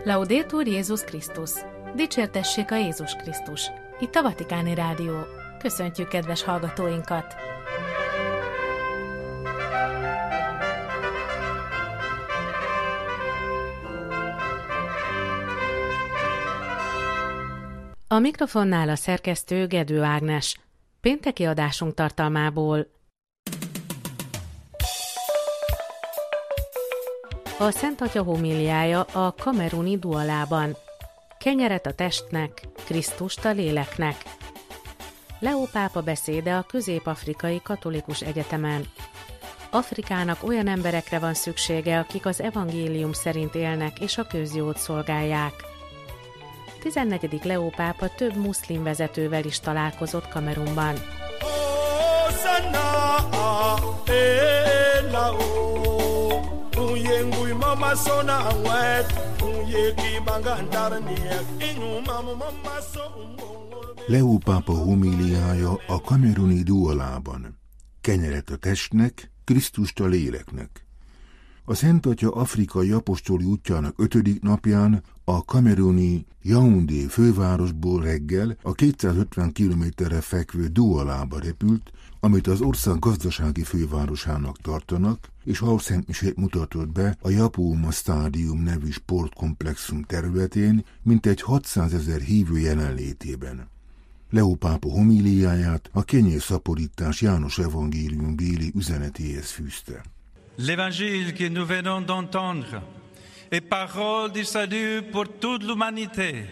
Laudetur Jézus Krisztus! Dicsértessék a Jézus Krisztus! Itt a Vatikáni Rádió. Köszöntjük kedves hallgatóinkat! A mikrofonnál a szerkesztő Gedő Ágnes. Pénteki adásunk tartalmából. A Szent Atya homíliája a kameruni dualában. Kenyeret a testnek, Krisztust a léleknek. Leó pápa beszéde a Közép-Afrikai Katolikus Egyetemen. Afrikának olyan emberekre van szüksége, akik az evangélium szerint élnek és a közjót szolgálják. 14. Leó pápa több muszlim vezetővel is találkozott Kamerunban. Leó pápa homíliája a kameruni dualában. Kenyeret a testnek, Krisztust a léleknek. A Szent Atya afrikai apostoli útjának 5. napján a kameruni Yaoundé fővárosból reggel a 250 kilométerre fekvő Doualába repült, amit az ország gazdasági fővárosának tartanak, és ahol szentmisét mutatott be a Yapouma Stadium nevű sportkomplexum területén, mintegy 600 000 hívő jelenlétében. Leó pápa homíliáját a kenyérszaporítás János evangélium béli üzenetéhez fűzte. L'évangile que nous venons d'entendre est parole du salut pour toute l'humanité.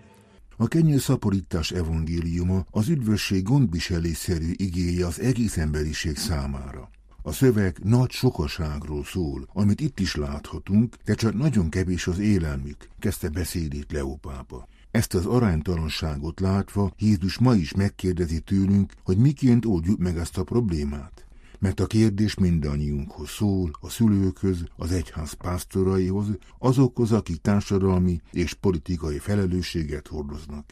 A kenyérszaporítás evangéliuma az üdvösség gondviselésszerű igéje az egész emberiség számára. A szöveg nagy sokaságról szól, amit itt is láthatunk, de csak nagyon kevés az élelmük, kezdte beszédét Leó pápa. Ezt az aránytalanságot látva Jézus ma is megkérdezi tőlünk, hogy miként oldjuk meg ezt a problémát. Mert a kérdés mindannyiunkhoz szól, a szülőkhöz, az egyház pásztoraihoz, azokhoz, akik társadalmi és politikai felelősséget hordoznak.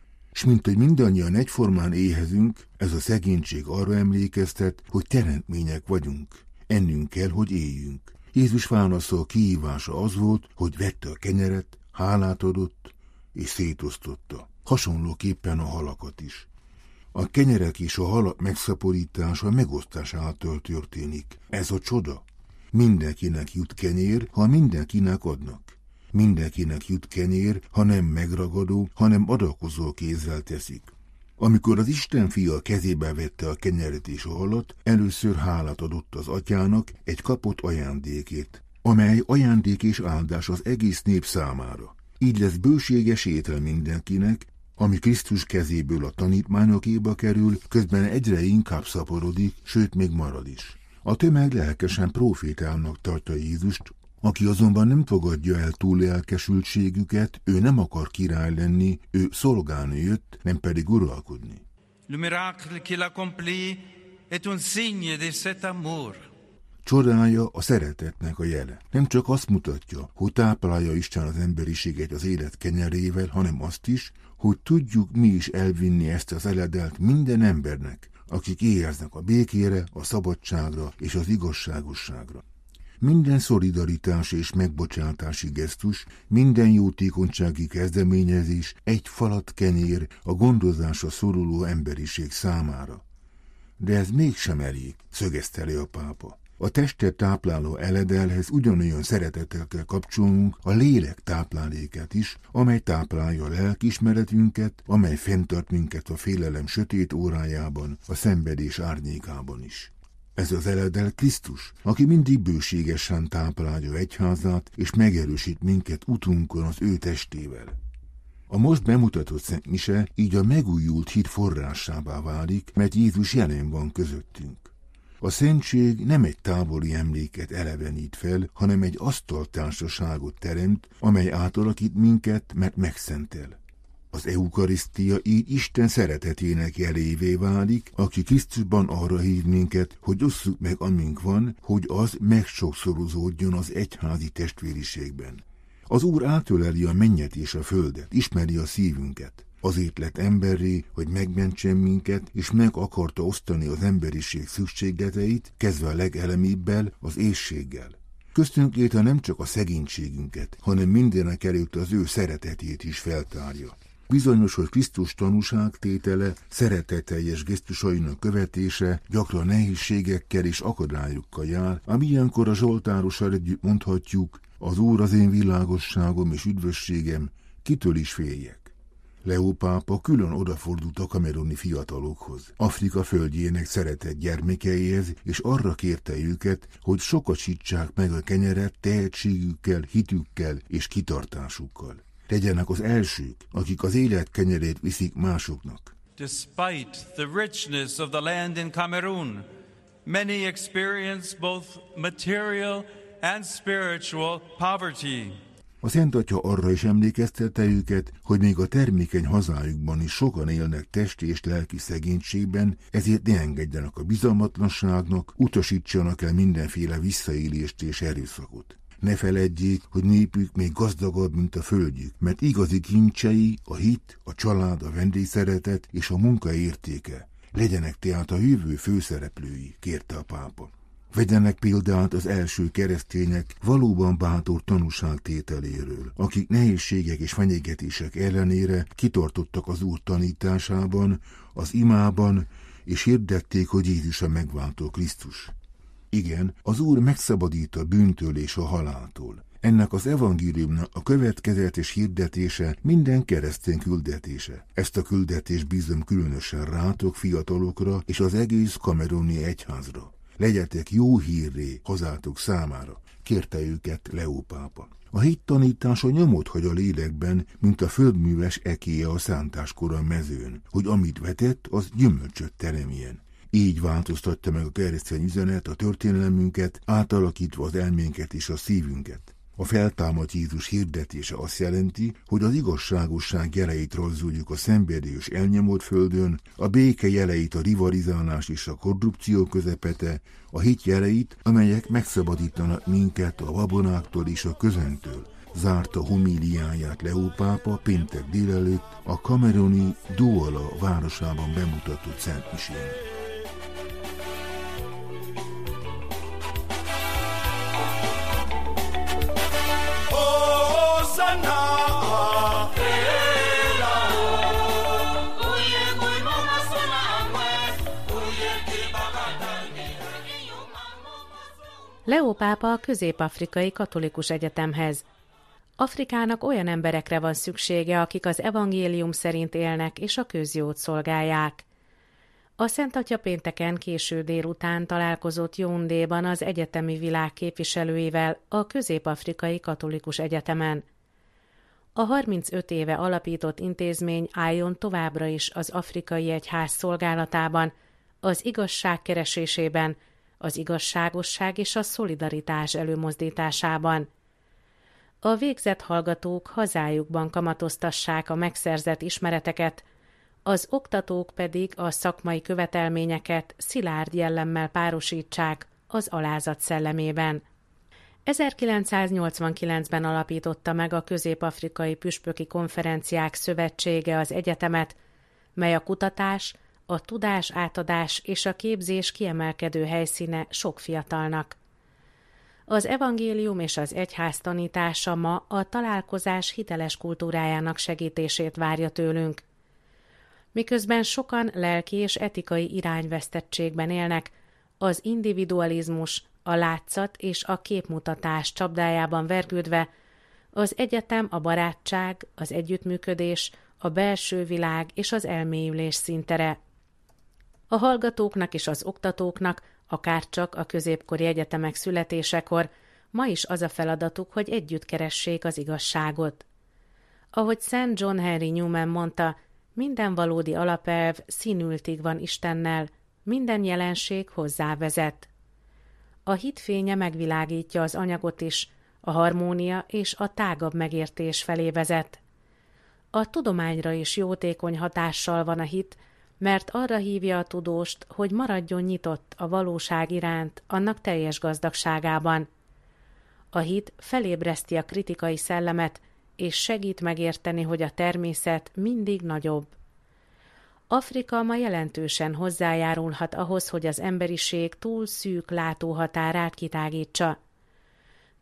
S mint hogy mindannyian egyformán éhezünk, ez a szegénység arra emlékeztet, hogy teremtmények vagyunk. Ennünk kell, hogy éljünk. Jézus válaszol kihívása az volt, hogy vette a kenyeret, hálát adott és szétosztotta. Hasonlóképpen a halakat is. A kenyerek és a halak megszaporítása megosztás által történik. Ez a csoda. Mindenkinek jut kenyér, ha mindenkinek adnak. Mindenkinek jut kenyér, ha nem megragadó, hanem adakozó kézzel teszik. Amikor az Isten fia kezébe vette a kenyeret és a halat, először hálát adott az atyának egy kapott ajándékét, amely ajándék és áldás az egész nép számára. Így lesz bőséges étel mindenkinek, ami Krisztus kezéből a tanítványokéba kerül, közben egyre inkább szaporodik, sőt még marad is. A tömeg lelkesen profétálnak tartja Jézust, aki azonban nem fogadja el túl lelkesültségüket, ő nem akar király lenni, ő szolgálni jött, nem pedig uralkodni. Le miracle qu'il accomplit est un signe de cet amour. Csodája a szeretetnek a jele. Nem csak azt mutatja, hogy táplálja Isten az emberiséget az élet kenyerével, hanem azt is, hogy tudjuk mi is elvinni ezt az eledelt minden embernek, akik éheznek a békére, a szabadságra és az igazságosságra. Minden szolidaritás és megbocsátási gesztus, minden jótékonysági kezdeményezés egy falat kenyér a gondozásra szoruló emberiség számára. De ez mégsem elég, szögezte le a pápa. A testet tápláló eledelhez ugyanolyan szeretettel kell kapcsolnunk a lélek táplálékát is, amely táplálja a lelkiismeretünket, amely fenntart minket a félelem sötét órájában, a szenvedés árnyékában is. Ez az eledel Krisztus, aki mindig bőségesen táplálja egyházát, és megerősít minket utunkon az ő testével. A most bemutatott szentmise így a megújult hit forrásává válik, mert Jézus jelen van közöttünk. A szentség nem egy távoli emléket elevenít fel, hanem egy asztaltársaságot teremt, amely átalakít minket, mert megszentel. Az eukarisztia így Isten szeretetének jelévé válik, aki Krisztusban arra hív minket, hogy osszuk meg amink van, hogy az megsokszorozódjon az egyházi testvériségben. Az Úr átöleli a mennyet és a földet, ismeri a szívünket. Azért lett emberré, hogy megmentsen minket, és meg akarta osztani az emberiség szükségleteit, kezdve a legelemibbel, az éhséggel. köztünk léte nem csak a szegénységünket, hanem mindenek előtt az ő szeretetét is feltárja. Bizonyos, hogy Krisztus tanúságtétele, szeretetteljes gesztusainak követése gyakran nehézségekkel és akadályokkal jár, ami ilyenkor a zsoltárossal együtt mondhatjuk: az Úr az én világosságom és üdvösségem, kitől is féljek. Leó pápa külön odafordult a kameruni fiatalokhoz, Afrika földjének szeretett gyermekeihez, és arra kérte őket, hogy sokasítsák meg a kenyeret tehetségükkel, hitükkel és kitartásukkal. Legyenek az elsők, akik az élet kenyerét viszik másoknak. Despite the richness of the land in Cameroon, many experience both material and spiritual poverty. A Szent Atya arra is emlékeztette őket, hogy még a termékeny hazájukban is sokan élnek testi és lelki szegénységben, ezért ne engedjenek a bizalmatlanságnak, utasítsanak el mindenféle visszaélést és erőszakot. Ne feledjék, hogy népük még gazdagabb, mint a földjük, mert igazi kincsei a hit, a család, a vendégszeretet és a munka értéke. Legyenek tehát a jövő főszereplői, kérte a pápa. Vegyenek példát az első keresztények valóban bátor tanúságtételéről, akik nehézségek és fenyegetések ellenére kitartottak az Úr tanításában, az imában, és hirdették, hogy Jézus a megváltó Krisztus. Igen, az Úr megszabadít a bűntől és a haláltól. Ennek az evangéliumnak a következetes hirdetése minden keresztény küldetése. Ezt a küldetést bízom különösen rátok, fiatalokra és az egész kameruni egyházra. Legyetek jó hírré hazátok számára, kérte őket Leó pápa. A hit tanítása nyomot hagy a lélekben, mint a földműves ekéje a szántáskor a mezőn, hogy amit vetett, az gyümölcsöt teremjen. Így változtatta meg a keresztény üzenet a történelmünket, átalakítva az elménket és a szívünket. A feltámadt Jézus hirdetése azt jelenti, hogy az igazságosság jeleit rajzoljuk a szenvedélyes elnyomott földön, a béke jeleit a rivalizálás és a korrupció közepete, a hit jeleit, amelyek megszabadítanak minket a babonáktól és a közöntől. Zárta homíliáját Leó pápa péntek délelőtt a kameruni Douala városában bemutatott Szent Misén. Leó pápa a Közép-afrikai Katolikus Egyetemhez. Afrikának olyan emberekre van szüksége, akik az evangélium szerint élnek és a közjót szolgálják. A Szent Atya pénteken késő délután találkozott Yaoundéban az egyetemi világ képviselőivel a Közép-afrikai Katolikus Egyetemen. A 35 éve alapított intézmény álljon továbbra is az afrikai egyház szolgálatában, az igazság keresésében, az igazságosság és a szolidaritás előmozdításában. A végzett hallgatók hazájukban kamatoztassák a megszerzett ismereteket, az oktatók pedig a szakmai követelményeket szilárd jellemmel párosítsák az alázat szellemében. 1989-ben alapította meg a Közép-afrikai Püspöki Konferenciák Szövetsége az egyetemet, mely a kutatás, a tudás átadás és a képzés kiemelkedő helyszíne sok fiatalnak. Az evangélium és az egyház tanítása ma a találkozás hiteles kultúrájának segítését várja tőlünk. Miközben sokan lelki és etikai irányvesztettségben élnek, az individualizmus, a látszat és a képmutatás csapdájában vergődve, az egyetem a barátság, az együttműködés, a belső világ és az elmélyülés színtere. A hallgatóknak és az oktatóknak, akárcsak a középkori egyetemek születésekor, ma is az a feladatuk, hogy együtt keressék az igazságot. Ahogy Szent John Henry Newman mondta, minden valódi alapelv színültig van Istennel, minden jelenség hozzá vezet. A hit fénye megvilágítja az anyagot is, a harmónia és a tágabb megértés felé vezet. A tudományra is jótékony hatással van a hit, mert arra hívja a tudóst, hogy maradjon nyitott a valóság iránt, annak teljes gazdagságában. A hit felébreszti a kritikai szellemet, és segít megérteni, hogy a természet mindig nagyobb. Afrika ma jelentősen hozzájárulhat ahhoz, hogy az emberiség túl szűk látóhatárát kitágítsa.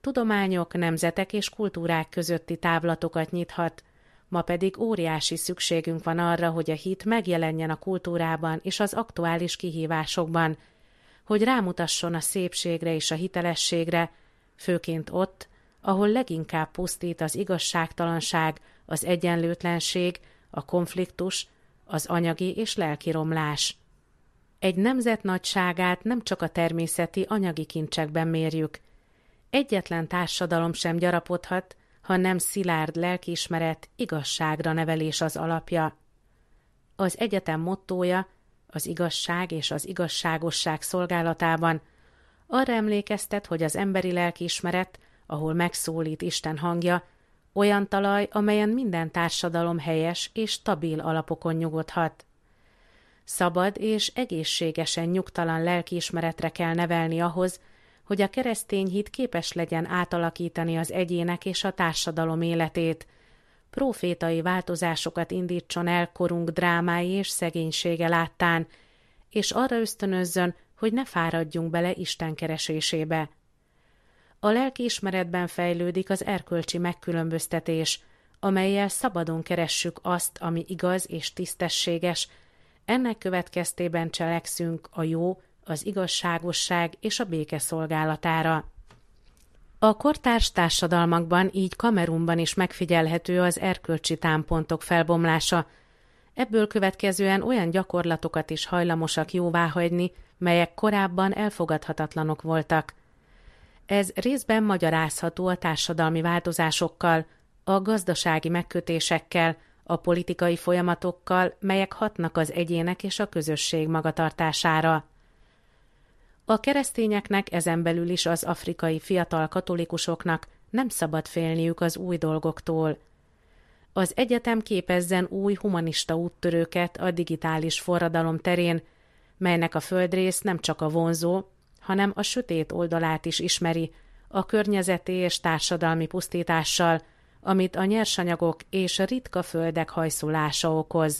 tudományok, nemzetek és kultúrák közötti távlatokat nyithat, ma pedig óriási szükségünk van arra, hogy a hit megjelenjen a kultúrában és az aktuális kihívásokban, hogy rámutasson a szépségre és a hitelességre, főként ott, ahol leginkább pusztít az igazságtalanság, az egyenlőtlenség, a konfliktus, az anyagi és lelki romlás. Egy nemzet nagyságát nem csak a természeti anyagi kincsekben mérjük. Egyetlen társadalom sem gyarapodhat, ha nem szilárd lelkiismeret, igazságra nevelés az alapja. Az egyetem mottója, az igazság és az igazságosság szolgálatában arra emlékeztet, hogy az emberi lelkiismeret, ahol megszólít Isten hangja, olyan talaj, amelyen minden társadalom helyes és stabil alapokon nyugodhat. Szabad és egészségesen nyugtalan lelkiismeretre kell nevelni ahhoz, hogy a keresztény hit képes legyen átalakítani az egyének és a társadalom életét, profétai változásokat indítson el korunk drámái és szegénysége láttán, és arra ösztönözzön, hogy ne fáradjunk bele Isten keresésébe. A lelkiismeretben fejlődik az erkölcsi megkülönböztetés, amellyel szabadon keressük azt, ami igaz és tisztességes, ennek következtében cselekszünk a jó, az igazságosság és a béke szolgálatára. A kortárs társadalmakban, így Kamerunban is megfigyelhető az erkölcsi támpontok felbomlása. Ebből következően olyan gyakorlatokat is hajlamosak jóváhagyni, melyek korábban elfogadhatatlanok voltak. Ez részben magyarázható a társadalmi változásokkal, a gazdasági megkötésekkel, a politikai folyamatokkal, melyek hatnak az egyének és a közösség magatartására. A keresztényeknek, ezen belül is az afrikai fiatal katolikusoknak nem szabad félniük az új dolgoktól. Az egyetem képezzen új humanista úttörőket a digitális forradalom terén, melynek a földrész nem csak a vonzó, hanem a sötét oldalát is ismeri, a környezeti és társadalmi pusztítással, amit a nyersanyagok és a ritka földek hajszolása okoz.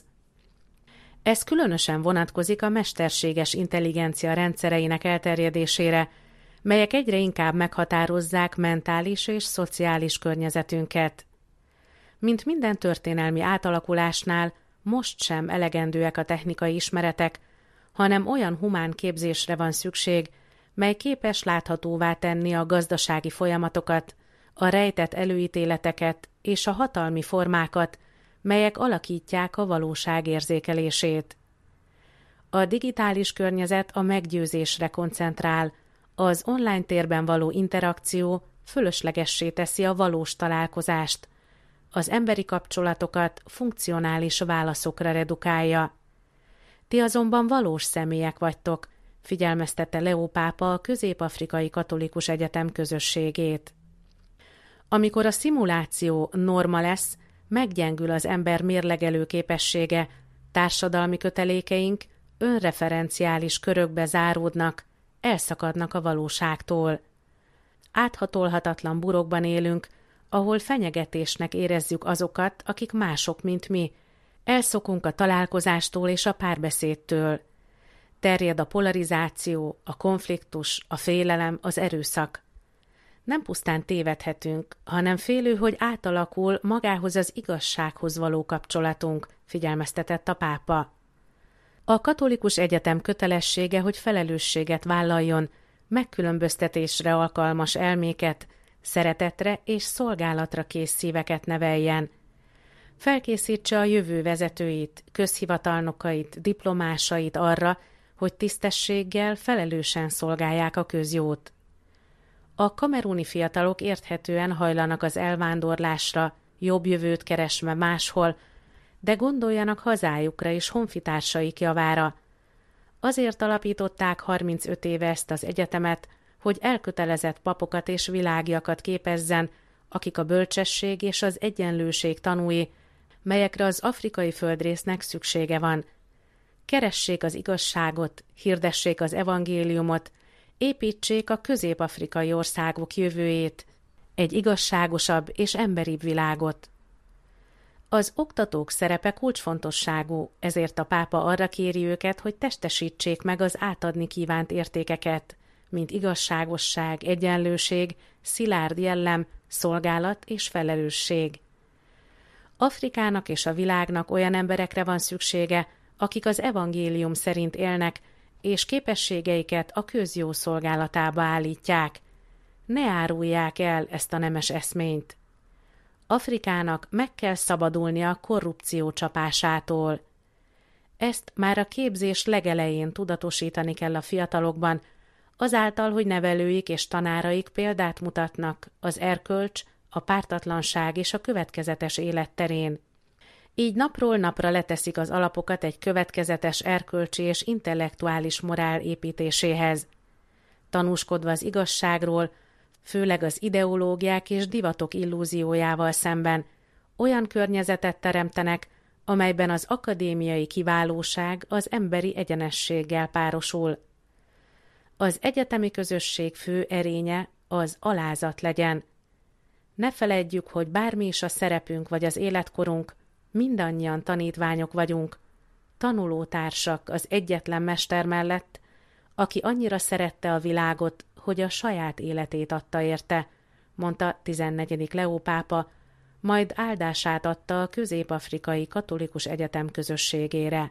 Ez különösen vonatkozik a mesterséges intelligencia rendszereinek elterjedésére, melyek egyre inkább meghatározzák mentális és szociális környezetünket. Mint minden történelmi átalakulásnál, most sem elegendőek a technikai ismeretek, hanem olyan humán képzésre van szükség, mely képes láthatóvá tenni a gazdasági folyamatokat, a rejtett előítéleteket és a hatalmi formákat, melyek alakítják a valóság érzékelését. A digitális környezet a meggyőzésre koncentrál, az online térben való interakció fölöslegessé teszi a valós találkozást, az emberi kapcsolatokat funkcionális válaszokra redukálja. Ti azonban valós személyek vagytok, figyelmeztette Leó pápa a Közép-Afrikai Katolikus Egyetem közösségét. Amikor a szimuláció norma lesz, meggyengül az ember mérlegelő képessége, társadalmi kötelékeink önreferenciális körökbe záródnak, elszakadnak a valóságtól. Áthatolhatatlan burokban élünk, ahol fenyegetésnek érezzük azokat, akik mások, mint mi. Elszokunk a találkozástól és a párbeszédtől. Terjed a polarizáció, a konfliktus, a félelem, az erőszak. Nem pusztán tévedhetünk, hanem félő, hogy átalakul magához az igazsághoz való kapcsolatunk, figyelmeztetett a pápa. A katolikus egyetem kötelessége, hogy felelősséget vállaljon, megkülönböztetésre alkalmas elméket, szeretetre és szolgálatra kész szíveket neveljen. Felkészítse a jövő vezetőit, közhivatalnokait, diplomásait arra, hogy tisztességgel, felelősen szolgálják a közjót. A kameruni fiatalok érthetően hajlanak az elvándorlásra, jobb jövőt keresve máshol, de gondoljanak hazájukra és honfitársaik javára. Azért alapították 35 éve ezt az egyetemet, hogy elkötelezett papokat és világiakat képezzen, akik a bölcsesség és az egyenlőség tanúi, melyekre az afrikai földrésznek szüksége van. Keressék az igazságot, hirdessék az evangéliumot, építsék a közép-afrikai országok jövőjét, egy igazságosabb és emberibb világot. Az oktatók szerepe kulcsfontosságú, ezért a pápa arra kéri őket, hogy testesítsék meg az átadni kívánt értékeket, mint igazságosság, egyenlőség, szilárd jellem, szolgálat és felelősség. Afrikának és a világnak olyan emberekre van szüksége, akik az evangélium szerint élnek, és képességeiket a közjó szolgálatába állítják. Ne árulják el ezt a nemes eszményt. Afrikának meg kell szabadulnia a korrupció csapásától. Ezt már a képzés legelején tudatosítani kell a fiatalokban, azáltal, hogy nevelőik és tanáraik példát mutatnak az erkölcs, a pártatlanság és a következetes élet terén. Így napról napra leteszik az alapokat egy következetes erkölcsi és intellektuális morál építéséhez. Tanúskodva az igazságról, főleg az ideológiák és divatok illúziójával szemben, olyan környezetet teremtenek, amelyben az akadémiai kiválóság az emberi egyenességgel párosul. Az egyetemi közösség fő erénye az alázat legyen. Ne feledjük, hogy bármi is a szerepünk vagy az életkorunk, mindannyian tanítványok vagyunk, tanulótársak az egyetlen mester mellett, aki annyira szerette a világot, hogy a saját életét adta érte, mondta 14. Leó pápa, majd áldását adta a Közép-afrikai Katolikus Egyetem közösségére.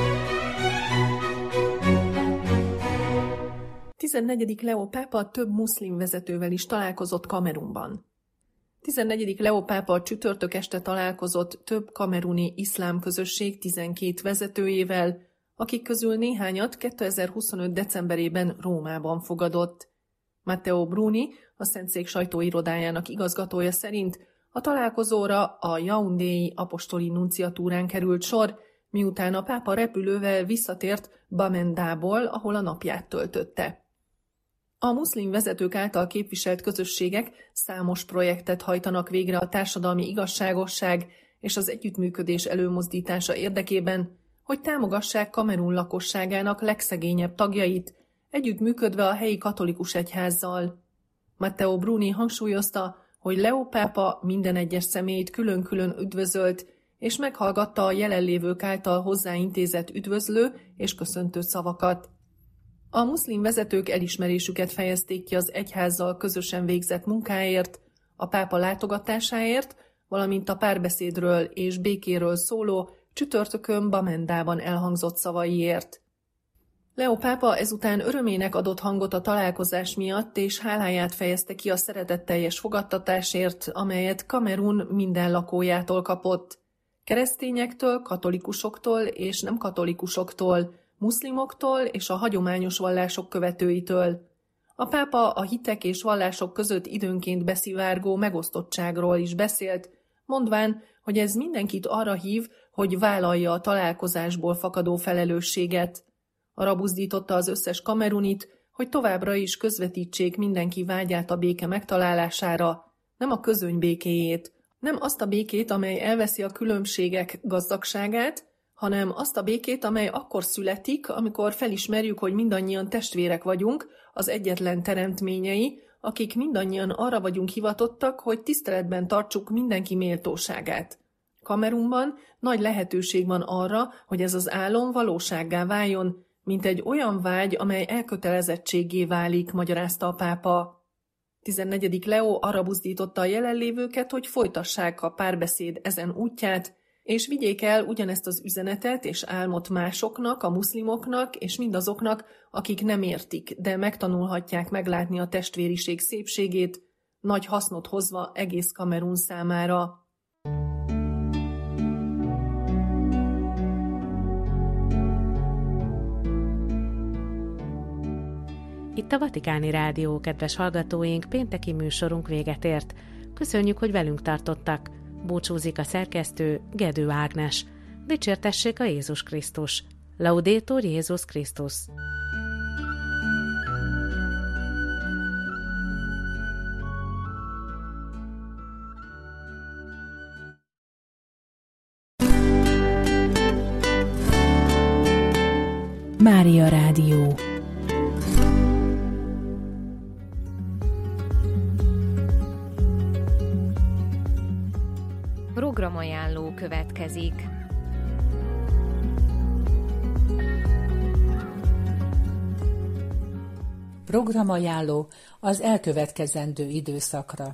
14. Leó pápa több muszlim vezetővel is találkozott Kamerunban. 14. Leó pápa csütörtök este találkozott több kameruni iszlám közösség 12 vezetőjével, akik közül néhányat 2025. decemberében Rómában fogadott. Matteo Bruni, a Szentszék sajtóirodájának igazgatója szerint a találkozóra a yaoundéi apostoli nunciatúrán került sor, miután a pápa repülővel visszatért Bamendából, ahol a napját töltötte. A muszlim vezetők által képviselt közösségek számos projektet hajtanak végre a társadalmi igazságosság és az együttműködés előmozdítása érdekében, hogy támogassák Kamerun lakosságának legszegényebb tagjait, együttműködve a helyi katolikus egyházzal. Matteo Bruni hangsúlyozta, hogy Leó pápa minden egyes személyt külön-külön üdvözölt, és meghallgatta a jelenlévők által hozzáintézett üdvözlő és köszöntő szavakat. A muszlim vezetők elismerésüket fejezték ki az egyházzal közösen végzett munkáért, a pápa látogatásáért, valamint a párbeszédről és békéről szóló csütörtökön Bamendában elhangzott szavaiért. Leó pápa ezután örömének adott hangot a találkozás miatt, és háláját fejezte ki a szeretetteljes fogadtatásért, amelyet Kamerun minden lakójától kapott. Keresztényektől, katolikusoktól és nem katolikusoktól, muszlimoktól és a hagyományos vallások követőitől. A pápa a hitek és vallások között időnként beszivárgó megosztottságról is beszélt, mondván, hogy ez mindenkit arra hív, hogy vállalja a találkozásból fakadó felelősséget. Arra buzdította az összes kamerunit, hogy továbbra is közvetítsék mindenki vágyát a béke megtalálására, nem a közöny békéjét, nem azt a békét, amely elveszi a különbségek gazdagságát, hanem azt a békét, amely akkor születik, amikor felismerjük, hogy mindannyian testvérek vagyunk, az egyetlen teremtményei, akik mindannyian arra vagyunk hivatottak, hogy tiszteletben tartsuk mindenki méltóságát. Kamerunban nagy lehetőség van arra, hogy ez az álom valósággá váljon, mint egy olyan vágy, amely elkötelezettséggé válik, magyarázta a pápa. 14. Leó arra buzdította a jelenlévőket, hogy folytassák a párbeszéd ezen útját, és vigyék el ugyanezt az üzenetet és álmot másoknak, a muszlimoknak és mindazoknak, akik nem értik, de megtanulhatják meglátni a testvériség szépségét, nagy hasznot hozva egész Kamerun számára. Itt a Vatikáni Rádió, kedves hallgatóink, pénteki műsorunk véget ért. Köszönjük, hogy velünk tartottak. Búcsúzik a szerkesztő, Gedő Ágnes. Dicsértessék a Jézus Krisztus. Laudetur Jézus Krisztus. Mária Rádió. Programajánló következik. Programajánló az elkövetkezendő időszakra.